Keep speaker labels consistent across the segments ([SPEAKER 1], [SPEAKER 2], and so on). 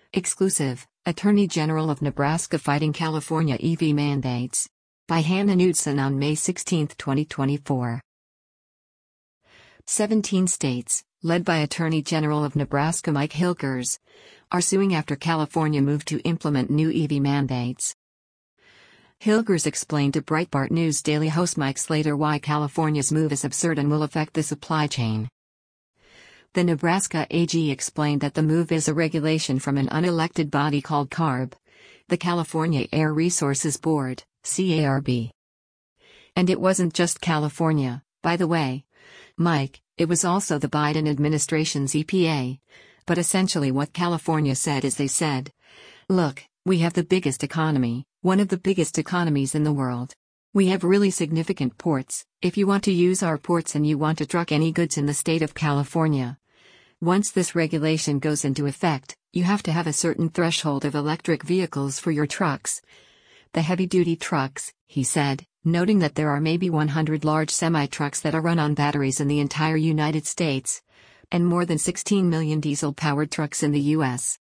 [SPEAKER 1] Exclusive, Attorney General of Nebraska fighting California EV mandates. By Hannah Knudsen on May 16, 2024. 17 states, led by Attorney General of Nebraska Mike Hilgers, are suing after California moved to implement new EV mandates. Hilgers explained to Breitbart News Daily host Mike Slater why California's move is absurd and will affect the supply chain. The Nebraska AG explained that the move is a regulation from an unelected body called CARB, the California Air Resources Board, CARB. And it wasn't just California, by the way, Mike, it was also the Biden administration's EPA. But essentially what California said is they said, look, we have the biggest economy, one of the biggest economies in the world. We have really significant ports. If you want to use our ports and you want to truck any goods in the state of California, once this regulation goes into effect, you have to have a certain threshold of electric vehicles for your trucks. The heavy-duty trucks, he said, noting that there are maybe 100 large semi-trucks that are run on batteries in the entire United States, and more than 16 million diesel-powered trucks in the U.S.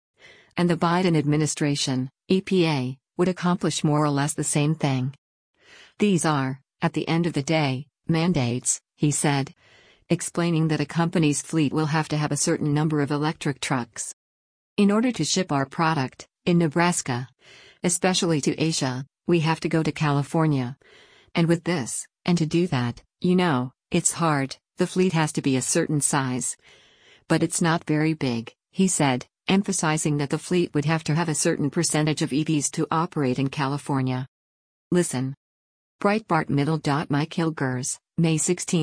[SPEAKER 1] And the Biden administration, EPA, would accomplish more or less the same thing. These are, at the end of the day, mandates, he said, explaining that a company's fleet will have to have a certain number of electric trucks. In order to ship our product, in Nebraska, especially to Asia, we have to go to California. And with this, and to do that, it's hard, the fleet has to be a certain size. But it's not very big, he said, emphasizing that the fleet would have to have a certain percentage of EVs to operate in California. Listen. Breitbart Middle. Mike Hilgers, May 16,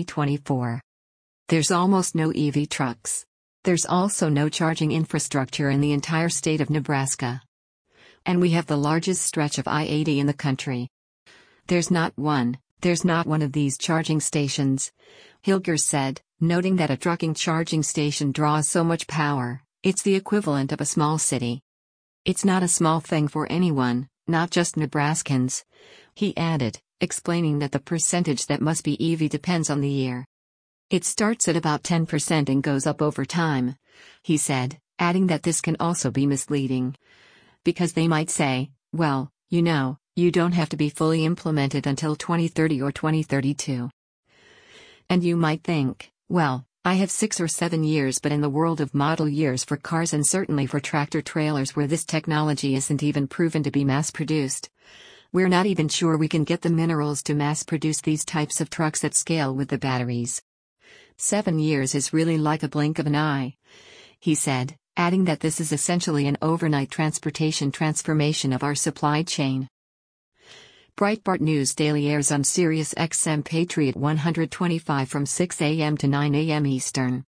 [SPEAKER 1] 2024. There's almost no EV trucks. There's also no charging infrastructure in the entire state of Nebraska. And we have the largest stretch of I-80 in the country. There's not one of these charging stations, Hilgers said, noting that a trucking charging station draws so much power, it's the equivalent of a small city. It's not a small thing for anyone, not just Nebraskans, he added, explaining that the percentage that must be EV depends on the year. It starts at about 10% and goes up over time, he said, adding that this can also be misleading. Because they might say, well, you don't have to be fully implemented until 2030 or 2032. And you might think, well, I have 6 or 7 years, but in the world of model years for cars and certainly for tractor trailers where this technology isn't even proven to be mass-produced, we're not even sure we can get the minerals to mass-produce these types of trucks at scale with the batteries. 7 years is really like a blink of an eye, he said, adding that this is essentially an overnight transportation transformation of our supply chain. Breitbart News Daily airs on Sirius XM Patriot 125 from 6 a.m. to 9 a.m. Eastern.